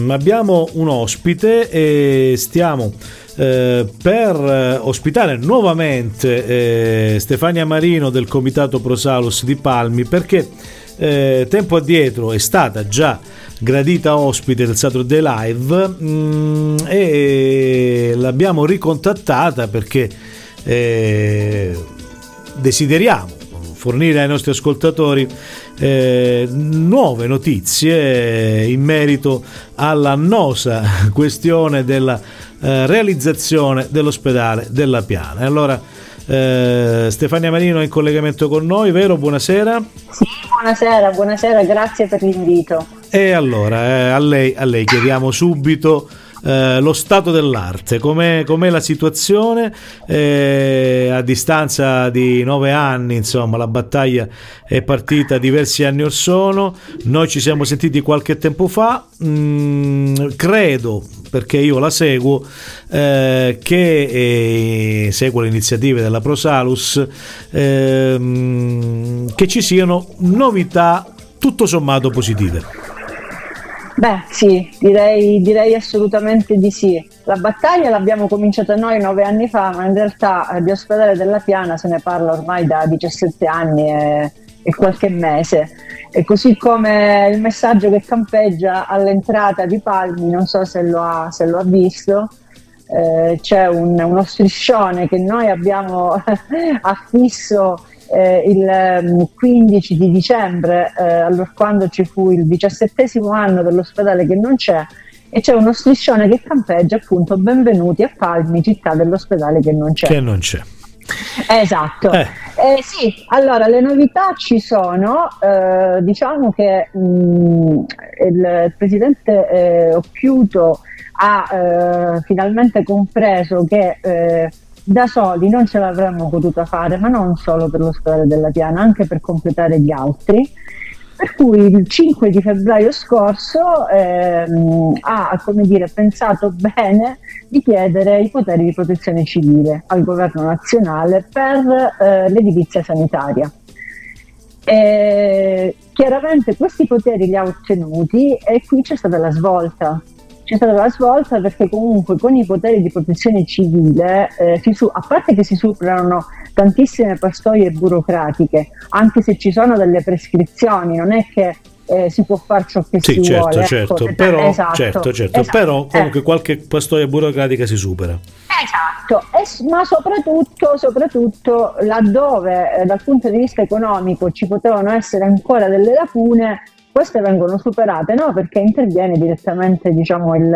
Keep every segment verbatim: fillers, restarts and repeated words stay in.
Abbiamo un ospite e stiamo eh, per ospitare nuovamente eh, Stefania Marino del Comitato Prosalus di Palmi, perché eh, tempo addietro è stata già gradita ospite del Saturday Live mh, e l'abbiamo ricontattata perché eh, desideriamo fornire ai nostri ascoltatori eh, nuove notizie in merito all'annosa questione della eh, realizzazione dell'ospedale della Piana. E allora eh, Stefania Marino è in collegamento con noi, vero? Buonasera. Sì, buonasera, buonasera, grazie per l'invito. E allora eh, a lei, a lei chiediamo subito Eh, lo stato dell'arte, com'è, com'è la situazione eh, a distanza di nove anni, insomma la battaglia è partita diversi anni or sono, noi ci siamo sentiti qualche tempo fa, mm, credo, perché io la seguo, eh, che eh, seguo le iniziative della Prosalus, eh, che ci siano novità tutto sommato positive. Beh sì, direi, direi assolutamente di sì. La battaglia l'abbiamo cominciata noi nove anni fa, ma in realtà di ospedale della Piana se ne parla ormai da diciassette anni e, e qualche mese. E così come il messaggio che campeggia all'entrata di Palmi, non so se lo ha, se lo ha visto, eh, c'è un, uno striscione che noi abbiamo affisso Eh, il um, quindici di dicembre, eh, allora quando ci fu il diciassettesimo anno dell'ospedale che non c'è, e c'è uno striscione che campeggia appunto benvenuti a Palmi, città dell'ospedale che non c'è. Che non c'è. Esatto. Eh. Eh, sì, allora le novità ci sono, eh, diciamo che mh, il presidente eh, Occhiuto ha eh, finalmente compreso che eh, da soli non ce l'avremmo potuta fare, ma non solo per l'ospedale della Piana, anche per completare gli altri, per cui il cinque di febbraio scorso ehm, ha, come dire, pensato bene di chiedere i poteri di protezione civile al governo nazionale per eh, l'edilizia sanitaria. E chiaramente questi poteri li ha ottenuti e qui c'è stata la svolta. C'è stata la svolta perché comunque con i poteri di protezione civile, eh, si su- a parte che si superano tantissime pastoie burocratiche, anche se ci sono delle prescrizioni, non è che eh, si può fare ciò che sì, si certo, vuole. certo, ecco, però, esatto, certo, certo, esatto, però comunque eh. qualche pastoia burocratica si supera. Esatto, e, ma soprattutto, soprattutto laddove eh, dal punto di vista economico ci potevano essere ancora delle lacune, queste vengono superate, no? Perché interviene direttamente, diciamo, il,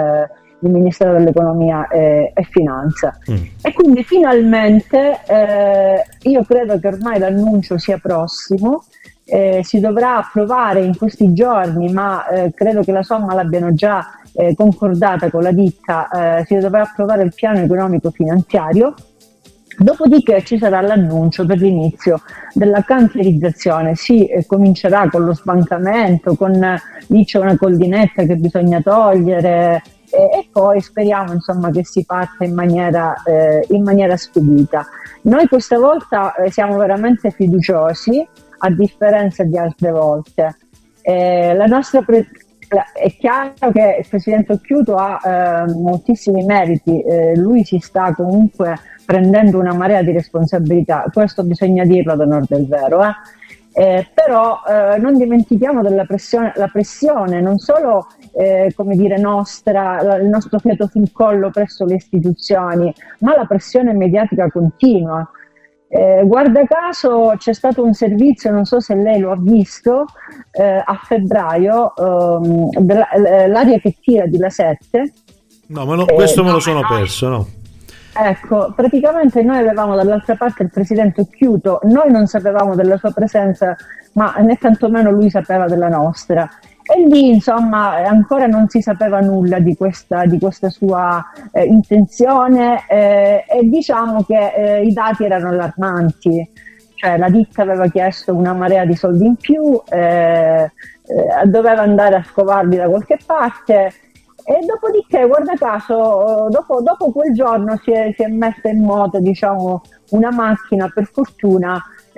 il Ministero dell'Economia e, e Finanza. Mm. E quindi finalmente eh, io credo che ormai l'annuncio sia prossimo, eh, si dovrà approvare in questi giorni, ma eh, credo che la somma l'abbiano già eh, concordata con la ditta, eh, si dovrà approvare il piano economico finanziario. Dopodiché ci sarà l'annuncio per l'inizio della cantierizzazione, si eh, comincerà con lo sbancamento, con lì c'è una collinetta che bisogna togliere eh, e poi speriamo insomma che si parta in maniera, eh, in maniera spedita. Noi questa volta eh, siamo veramente fiduciosi, a differenza di altre volte. Eh, la nostra pre- È chiaro che il Presidente Occhiuto ha eh, moltissimi meriti, eh, lui si sta comunque prendendo una marea di responsabilità, questo bisogna dirlo ad onor del vero, eh? Eh, però eh, non dimentichiamo della pressione, la pressione non solo eh, come dire nostra, la, il nostro fiato sul collo presso le istituzioni, ma la pressione mediatica continua. Eh, guarda caso c'è stato un servizio, non so se lei lo ha visto, eh, a febbraio, ehm, della, l'aria che tira di La sette. No, ma no, questo eh, me lo sono perso, no? Ecco, praticamente noi avevamo dall'altra parte il presidente Occhiuto, noi non sapevamo della sua presenza, ma né tantomeno lui sapeva della nostra. E lì insomma ancora non si sapeva nulla di questa, di questa sua eh, intenzione eh, e diciamo che eh, i dati erano allarmanti, cioè la ditta aveva chiesto una marea di soldi in più, eh, eh, doveva andare a scovarli da qualche parte e dopodiché guarda caso dopo, dopo quel giorno si è, si è messa in moto diciamo una macchina per fortuna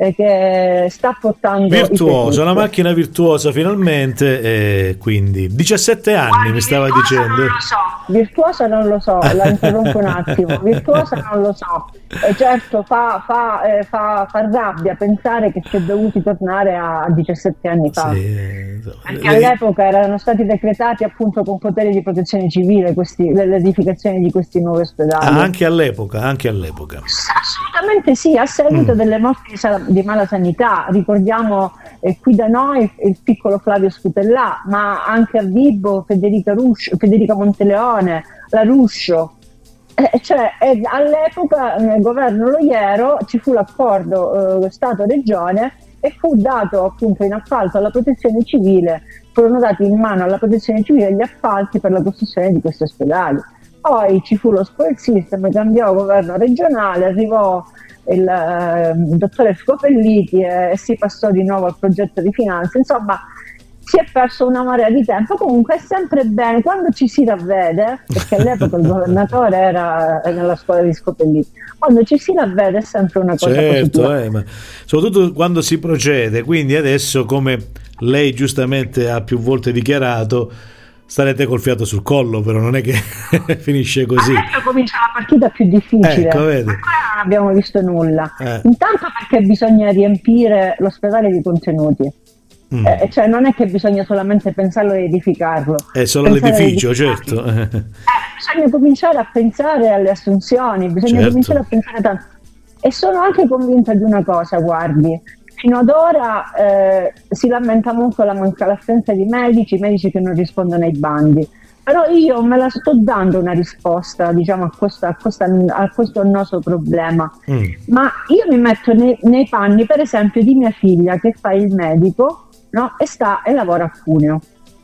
eh, che sta portando virtuosa, una macchina virtuosa finalmente, eh, quindi diciassette anni. Guardi, mi stava dicendo. Non lo so. Virtuosa non lo so, la interrompo un attimo. Virtuosa non lo so. E certo fa, fa, eh, fa, fa rabbia pensare che si è dovuti tornare a diciassette anni fa, sì, perché lei... all'epoca erano stati decretati appunto con poteri di protezione civile questi, l'edificazione di questi nuovi ospedali. Ah, anche all'epoca, anche all'epoca. Assolutamente sì, a seguito mm. delle morti di mala sanità. Ricordiamo eh, qui da noi il piccolo Flavio Scutellà, ma anche a Vibo Federica, Ruscio, Federica Monteleone, la Ruscio. Eh, cioè, eh, all'epoca nel governo Loiero ci fu l'accordo eh, Stato-Regione e fu dato appunto in appalto alla protezione civile, furono dati in mano alla protezione civile gli appalti per la costruzione di questi ospedali. Poi ci fu lo spoil system, cambiò governo regionale, arrivò il, eh, il dottore Scopelliti e, e si passò di nuovo al progetto di finanza. Insomma, si è perso una marea di tempo. Comunque è sempre bene quando ci si ravvede, perché all'epoca il governatore era nella scuola di Scopelliti, quando ci si ravvede è sempre una cosa certo, positiva. Eh, ma soprattutto quando si procede. Quindi adesso, come lei giustamente ha più volte dichiarato, starete col fiato sul collo, però non è che finisce così. Adesso comincia la partita più difficile, ecco, vedi. Ancora non abbiamo visto nulla. Eh. Intanto perché bisogna riempire l'ospedale di contenuti. Mm. Eh, cioè non è che bisogna solamente pensarlo e edificarlo. È solo l'edificio, certo. Eh, bisogna cominciare a pensare alle assunzioni, bisogna certo. cominciare a pensare tanto. E sono anche convinta di una cosa, guardi, fino ad ora eh, si lamenta molto la manca l'assenza di medici, medici che non rispondono ai bandi. Però io me la sto dando una risposta, diciamo, a questo, a questo, a questo annoso problema. Mm. Ma io mi metto nei, nei panni, per esempio, di mia figlia che fa il medico, no? E sta e lavora a Cuneo.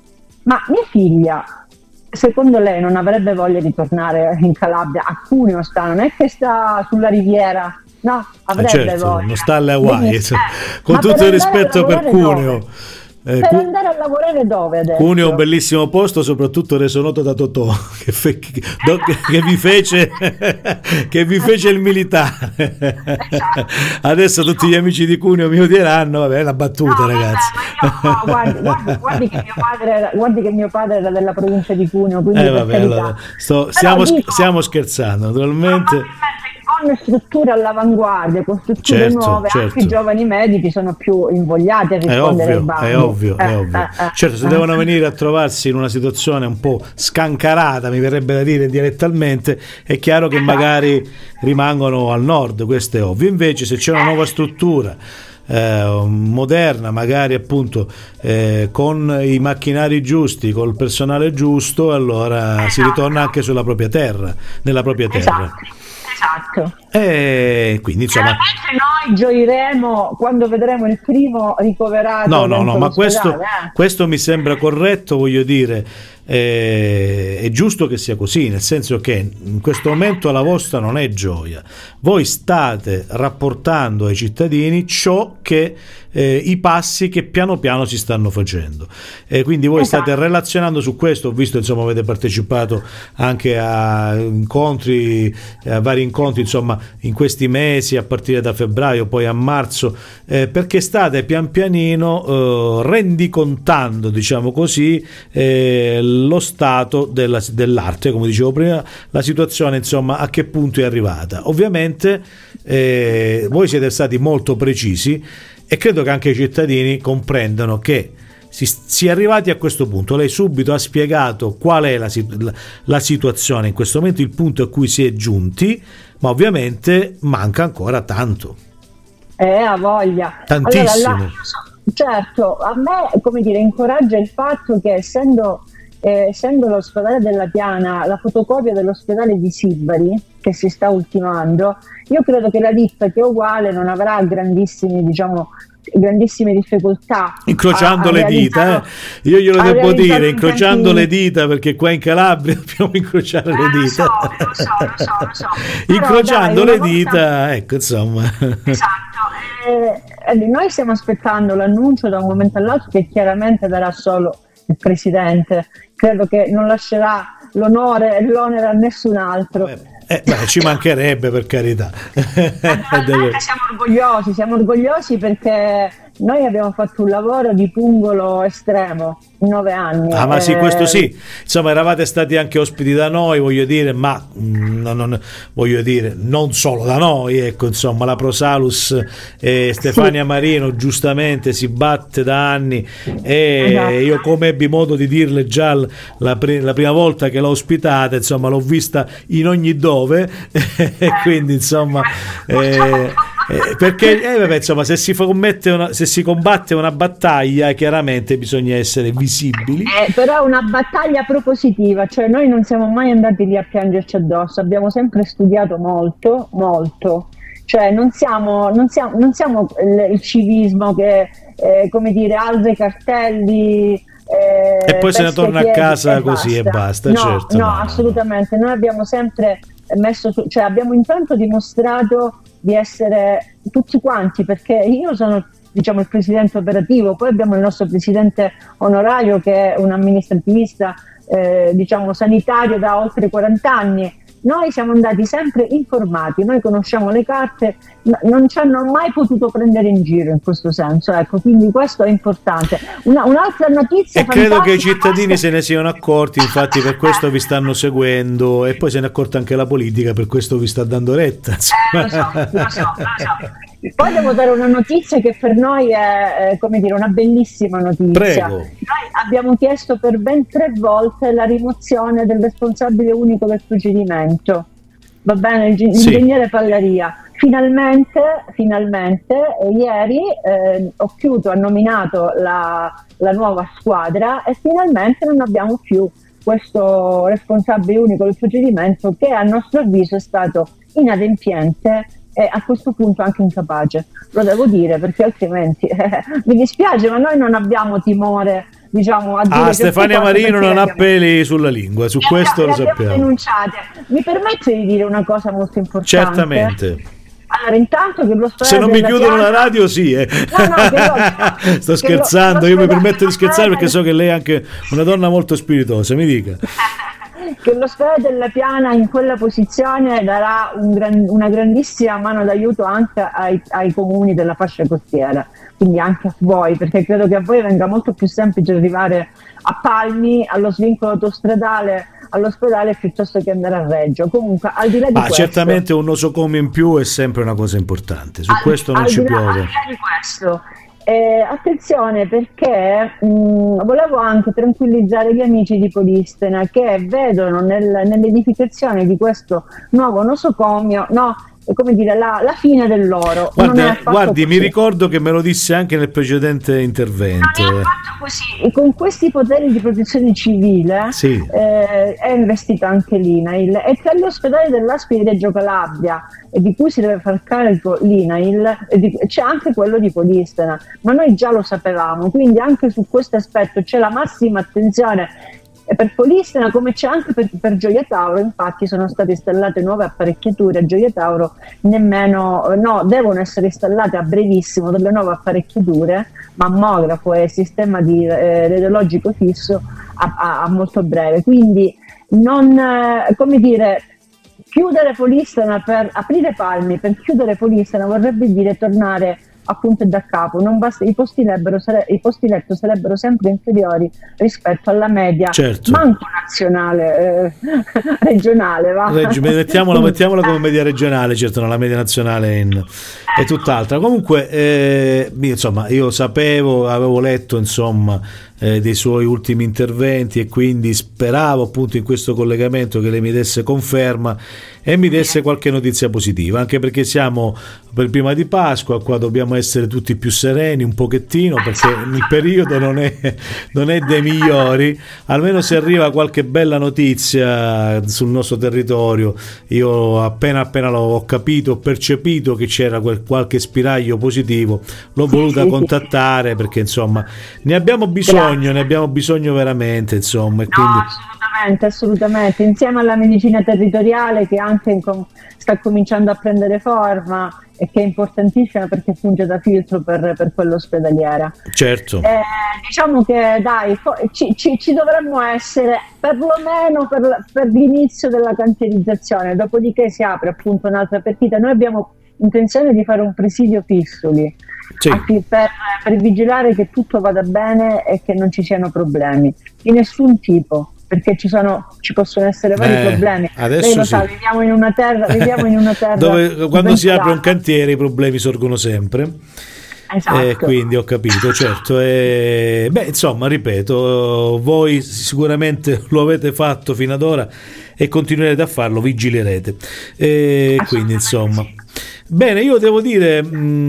Ma mia figlia, secondo lei, non avrebbe voglia di tornare in Calabria? A Cuneo sta, non è che sta sulla riviera, no, avrebbe certo, voglia. Non sta alle Hawaii, eh, con tutto il rispetto per Cuneo. Eh, per andare a lavorare dove adesso? Cuneo è un bellissimo posto, soprattutto reso noto da Totò, che, fe, che, che vi fece che vi fece il militare. Esatto. Adesso tutti gli amici di Cuneo mi odieranno, vabbè, è una battuta, no, ragazzi. Vabbè, no, guardi, guardi, guardi, che mio padre era, guardi che mio padre era della provincia di Cuneo, quindi eh, vabbè, allora, sto, stiamo, dico, stiamo scherzando, naturalmente. Con strutture all'avanguardia, con strutture certo, nuove, certo. Anche i giovani medici sono più invogliati a rispondere ai bandi. È ovvio, eh, è ovvio. Eh, eh, certo, se eh, devono venire a trovarsi in una situazione un po' scancarata, mi verrebbe da dire dialettalmente, è chiaro che magari rimangono al nord, questo è ovvio. Invece se c'è una nuova struttura Eh, moderna, magari appunto eh, con i macchinari giusti, col personale giusto, allora esatto. Si ritorna anche sulla propria terra, nella propria terra. Esatto. E quindi insomma noi gioiremo quando vedremo il primo ricoverato. No, no, no, ma questo, eh. questo mi sembra corretto, voglio dire, eh, è giusto che sia così, nel senso che in questo momento la vostra non è gioia, voi state rapportando ai cittadini ciò che eh, i passi che piano piano si stanno facendo, e quindi voi esatto. State relazionando su questo. Ho visto, insomma, avete partecipato anche a incontri, a vari incontri, insomma, in questi mesi, a partire da febbraio poi a marzo, eh, perché state pian pianino eh, rendicontando, diciamo così, eh, lo stato della, dell'arte, come dicevo prima, la situazione, insomma, a che punto è arrivata. Ovviamente eh, voi siete stati molto precisi e credo che anche i cittadini comprendano che si, si è arrivati a questo punto. Lei subito ha spiegato qual è la, la, la situazione in questo momento, il punto a cui si è giunti, ma ovviamente manca ancora tanto. Eh, ha voglia. Tantissimo. Allora, la, certo, a me, come dire, incoraggia il fatto che essendo, eh, essendo l'ospedale della Piana la fotocopia dell'ospedale di Sibari, che si sta ultimando, io credo che la ditta, che è uguale, non avrà grandissimi, diciamo, grandissime difficoltà incrociando a, a le dita, eh. Io glielo devo dire, incrociando le dita, perché qua in Calabria dobbiamo incrociare eh, le dita, lo so, lo so, lo so, lo so. incrociando dai, le volta... dita, ecco, insomma, esatto. Eh, noi stiamo aspettando l'annuncio da un momento all'altro, che chiaramente darà solo il presidente, credo che non lascerà l'onore e l'onere a nessun altro. Beh. Eh, beh, ci mancherebbe, per carità. Deve... siamo orgogliosi, siamo orgogliosi perché noi abbiamo fatto un lavoro di pungolo estremo in nove anni. Ah, ma eh... sì, questo sì. Insomma, eravate stati anche ospiti da noi, voglio dire, ma non, non, voglio dire, non solo da noi, ecco, insomma, la Prosalus e Stefania sì. Marino giustamente si batte da anni e esatto. Io, come ebbi modo di dirle già la, pre- la prima volta che l'ho ospitata, insomma, l'ho vista in ogni dove e quindi, insomma, eh, eh, perché eh, vabbè, insomma, se si commette una, se si combatte una battaglia, chiaramente bisogna essere visibili. Eh, però è una battaglia propositiva, cioè noi non siamo mai andati lì a piangerci addosso, abbiamo sempre studiato molto, molto. Cioè non siamo, non siamo, non siamo il, il civismo che, eh, come dire, alza i cartelli eh, e poi se ne torna a casa e così basta. e basta. No, certo, no, no, assolutamente. Noi abbiamo sempre messo, su, cioè abbiamo intanto dimostrato di essere tutti quanti, perché io sono, diciamo, il presidente operativo, poi abbiamo il nostro presidente onorario che è un amministrativista, eh, diciamo, sanitario da oltre quaranta anni. Noi siamo andati sempre informati, noi conosciamo le carte, non ci hanno mai potuto prendere in giro in questo senso, ecco, quindi questo è importante. Una, un'altra notizia e credo che i cittadini se ne siano accorti, infatti per questo vi stanno seguendo e poi se ne è accorta anche la politica, per questo vi sta dando retta. Eh, lo so, lo so, lo so. Poi devo dare una notizia che per noi è, è come dire, una bellissima notizia. Prego. Noi abbiamo chiesto per ben tre volte la rimozione del responsabile unico del procedimento, va bene, l'ingegnere sì. Pallaria. Finalmente, finalmente eh, ieri eh, Occhiuto ha nominato la, la nuova squadra e finalmente non abbiamo più questo responsabile unico del procedimento che a nostro avviso è stato inadempiente e a questo punto anche incapace. Lo devo dire perché altrimenti eh, mi dispiace, ma noi non abbiamo timore, diciamo, a dire ah, Stefania Marino non ha peli sulla lingua, su questo lo sappiamo. Denunciate. Mi permette di dire una cosa molto importante? Certamente. Allora, intanto che lo se non mi chiudono piana... la radio, sì, eh. no, no, lo... sto scherzando, lo... io mi permetto di scherzare perché so che lei è anche una donna molto spiritosa, mi dica. Che l'ospedale della Piana in quella posizione darà un gran, una grandissima mano d'aiuto anche ai, ai comuni della fascia costiera, quindi anche a voi, perché credo che a voi venga molto più semplice arrivare a Palmi, allo svincolo autostradale, all'ospedale, piuttosto che andare a Reggio. Comunque, al di là di ah, questo, certamente un nosocomio in più è sempre una cosa importante, su al, questo non al ci di là, piove. Al di là di questo, Eh, attenzione perché mh, volevo anche tranquillizzare gli amici di Polistena che vedono nel, nell'edificazione di questo nuovo nosocomio, no, come dire, la, la fine dell'oro. Guardi, guardi mi ricordo che me lo disse anche nel precedente intervento. Non è fatto così. E con questi poteri di protezione civile sì. eh, è investito anche l'INAIL e tra gli ospedali dell'A S P I di Reggio Calabria e di cui si deve far carico l'INAIL c'è anche quello di Polistena, ma noi già lo sapevamo, quindi anche su questo aspetto c'è la massima attenzione. E per Polistena, come c'è anche per, per Gioia Tauro, infatti sono state installate nuove apparecchiature a Gioia Tauro, nemmeno, no, devono essere installate a brevissimo delle nuove apparecchiature, mammografo e sistema di eh, radiologico fisso a, a, a molto breve. Quindi non, eh, come dire, chiudere Polistena per aprire Palmi, per chiudere Polistena vorrebbe dire tornare appunto da capo, non basta, i posti, lebbero, sare, i posti letto sarebbero sempre inferiori rispetto alla media, certo. manco nazionale, eh, regionale. Va? Reggi, mettiamola, mettiamola come media regionale, certo, non la media nazionale in, è tutt'altra. Comunque, eh, insomma, io sapevo, avevo letto, insomma, eh, dei suoi ultimi interventi e quindi speravo appunto in questo collegamento che lei mi desse conferma e mi desse qualche notizia positiva, anche perché siamo per prima di Pasqua, qua dobbiamo essere tutti più sereni un pochettino perché il periodo non è, non è dei migliori, almeno se arriva qualche bella notizia sul nostro territorio. Io appena appena l'ho capito, ho percepito che c'era quel, qualche spiraglio positivo, l'ho voluta contattare perché insomma ne abbiamo bisogno, ne abbiamo bisogno veramente, insomma, e quindi... No, assolutamente, assolutamente, insieme alla medicina territoriale che anche in com- sta cominciando a prendere forma, e che è importantissima perché funge da filtro per, per quella ospedaliera. Certo. Eh, diciamo che dai, ci, ci, ci dovremmo essere perlomeno per, per l'inizio della cantierizzazione, dopodiché si apre appunto un'altra partita. Noi abbiamo intenzione di fare un presidio fisso lì, sì, per, per vigilare che tutto vada bene e che non ci siano problemi di nessun tipo, perché ci sono, ci possono essere vari eh, problemi. Lei lo sì. sa, viviamo in una terra, viviamo in una terra dove quando si apre un cantiere i problemi sorgono sempre. Esatto. Eh, quindi ho capito, certo. Eh, beh, insomma, ripeto, voi sicuramente lo avete fatto fino ad ora e continuerete a farlo, vigilerete. Eh, quindi, insomma. Sì. Bene, io devo dire,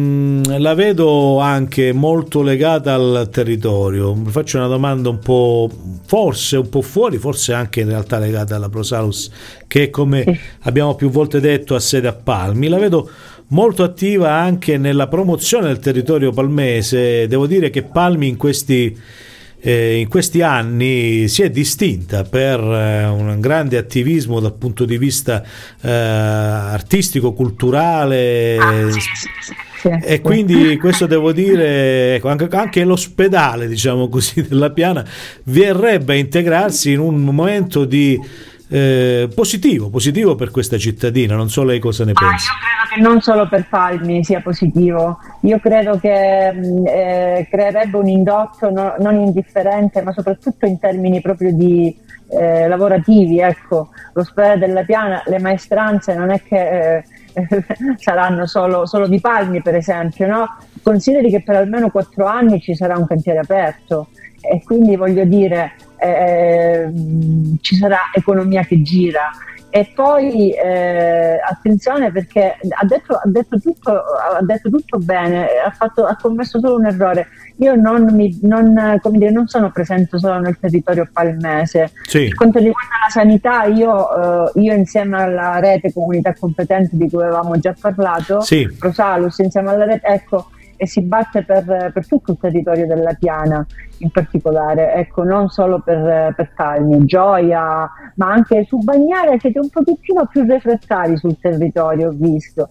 mh, la vedo anche molto legata al territorio. Vi faccio una domanda un po', forse un po' fuori, forse anche in realtà legata alla Prosalus, che come sì. abbiamo più volte detto ha sede a Palmi. La vedo molto attiva anche nella promozione del territorio palmese. Devo dire che Palmi in questi Eh, in questi anni si è distinta per eh, un grande attivismo dal punto di vista eh, artistico, culturale, ah, sì, sì, sì, sì. E quindi questo devo dire, ecco, anche, anche l'ospedale, diciamo così, della Piana verrebbe a integrarsi in un momento di Eh, positivo, positivo per questa cittadina. Non so lei cosa ne ah, pensa. Io credo che non solo per Palmi sia positivo, io credo che eh, creerebbe un indotto no, non indifferente, ma soprattutto in termini proprio di eh, lavorativi, ecco. L'ospedale della Piana, le maestranze non è che eh, saranno solo, solo di Palmi, per esempio, no? Consideri che per almeno quattro anni ci sarà un cantiere aperto e quindi voglio dire Eh, ci sarà economia che gira. E poi eh, attenzione, perché ha detto, ha detto tutto ha detto tutto bene, ha, fatto, ha commesso solo un errore. Io non, mi, non, come dire, non sono presente solo nel territorio palmese. Sì. Per quanto riguarda la sanità, io, eh, io insieme alla rete comunità competente di cui avevamo già parlato, sì. Prosalus, insieme alla rete, ecco, e si batte per, per tutto il territorio della Piana in particolare, ecco, non solo per, per Palmi, Gioia, ma anche su Bagnara siete un pochettino più refrattari sul territorio, ho visto,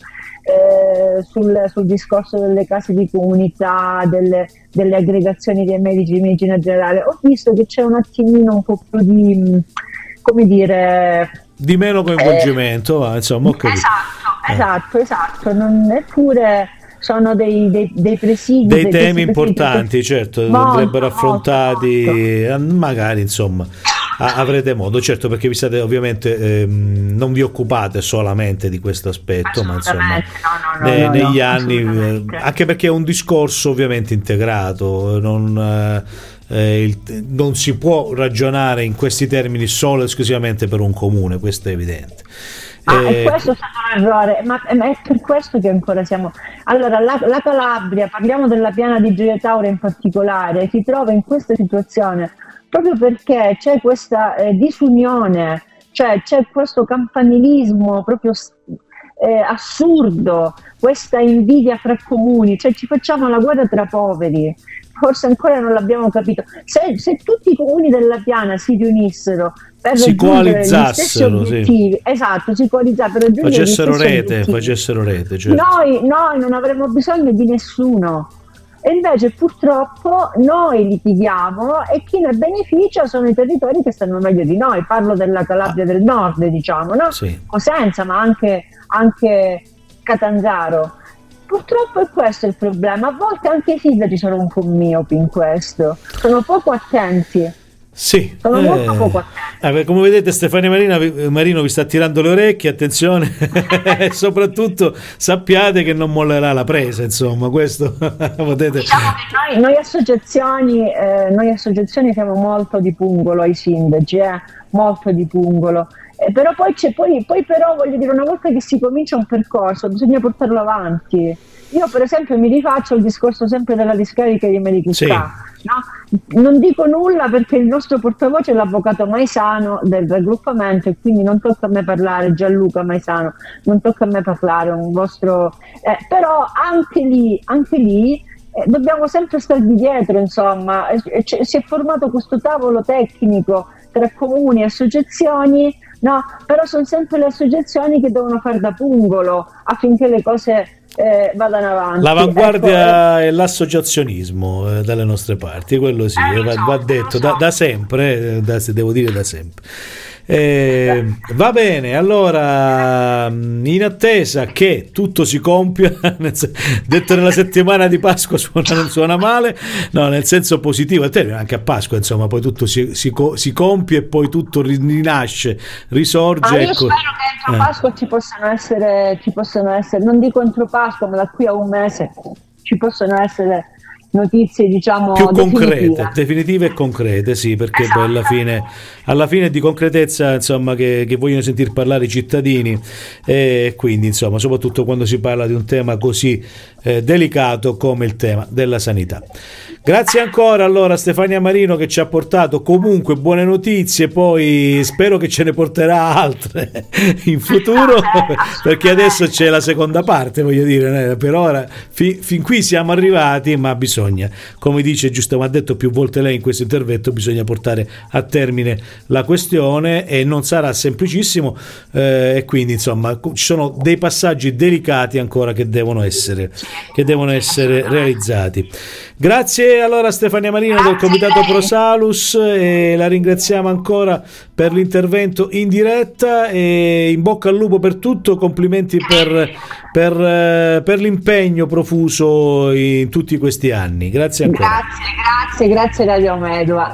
eh, sul, sul discorso delle case di comunità, delle, delle aggregazioni dei medici di medicina generale, ho visto che c'è un attimino un po' più di, come dire, di meno coinvolgimento, eh, insomma, ho capito. Esatto, esatto, esatto, non neppure sono dei, dei, dei presidi, dei temi importanti, certo, molto, andrebbero affrontati, molto, molto. magari, insomma, avrete modo, certo, perché vi state ovviamente ehm, non vi occupate solamente di questo aspetto, ma insomma no, no, ne, no, negli no, anni, eh, anche perché è un discorso ovviamente integrato, non eh, il, non si può ragionare in questi termini solo e esclusivamente per un comune, questo è evidente. Ah, eh, e questo è stato un errore, ma è per questo che ancora siamo. Allora, la, la Calabria, parliamo della Piana di Gioia Tauro in particolare, si trova in questa situazione proprio perché c'è questa eh, disunione, cioè c'è questo campanilismo proprio eh, assurdo, questa invidia fra comuni, cioè ci facciamo la guerra tra poveri. Forse ancora non l'abbiamo capito. Se, se tutti i comuni della Piana si riunissero per si raggiungere gli stessi coalizzassero, obiettivi, sì. Esatto, si coalizzassero per raggiungere facessero gli stessi rete, obiettivi. facessero rete, certo. Noi, noi non avremmo bisogno di nessuno. E invece purtroppo noi litighiamo e chi ne beneficia sono i territori che stanno meglio di noi. Parlo della Calabria ah. del Nord, diciamo, no? Sì. Cosenza, ma anche, anche Catanzaro. Purtroppo è questo il problema. A volte anche i sindaci sono un po' miopi in questo, sono poco attenti. Sì, sono eh, molto poco attenti. Eh, come vedete Stefania Marina, Marino vi sta tirando le orecchie, attenzione, e soprattutto sappiate che non mollerà la presa, insomma, questo potete... Diciamo che noi, noi associazioni eh, noi associazioni siamo molto di pungolo ai sindaci, eh, molto di pungolo. Eh, però poi c'è poi, poi però voglio dire, una volta che si comincia un percorso bisogna portarlo avanti. Io per esempio mi rifaccio il discorso sempre della discarica di Medicità, sì. no? Non dico nulla perché il nostro portavoce è l'avvocato Maisano del raggruppamento e quindi non tocca a me parlare, Gianluca Maisano, non tocca a me parlare, un vostro eh, però anche lì, anche lì eh, dobbiamo sempre starvi dietro, insomma, eh, c- si è formato questo tavolo tecnico tra comuni e associazioni, no? Però sono sempre le associazioni che devono fare da pungolo affinché le cose eh, vadano avanti. L'avanguardia ecco, e l'associazionismo eh, dalle nostre parti, quello sì, eh, va, so, va detto so. da, da sempre, eh, da, devo dire da sempre. Eh, va bene, allora in attesa che tutto si compia, detto nella settimana di Pasqua suona, non suona male, no, nel senso positivo, anche a Pasqua insomma poi tutto si, si, si compie e poi tutto rinasce, risorge. Ah, io ecco. spero che entro eh. Pasqua ci possano essere, ci possono essere, non dico entro Pasqua, ma da qui a un mese ci possono essere notizie diciamo più concrete, definitive. definitive e concrete, sì, perché esatto. poi alla fine alla fine di concretezza insomma che, che vogliono sentir parlare i cittadini, e quindi insomma soprattutto quando si parla di un tema così eh, delicato come il tema della sanità. Grazie ancora allora Stefania Marino che ci ha portato comunque buone notizie, poi spero che ce ne porterà altre in futuro, perché adesso c'è la seconda parte, voglio dire, per ora fi, fin qui siamo arrivati, ma bisogna, come dice giusto, ma ha detto più volte lei in questo intervento, bisogna portare a termine la questione e non sarà semplicissimo, eh, e quindi insomma ci sono dei passaggi delicati ancora che devono essere che devono essere realizzati. Grazie allora Stefania Marino del Comitato Prosalus, e la ringraziamo ancora per l'intervento in diretta, e in bocca al lupo per tutto, complimenti per, per, per l'impegno profuso in tutti questi anni. Grazie ancora. Grazie, grazie, grazie Radio Medua.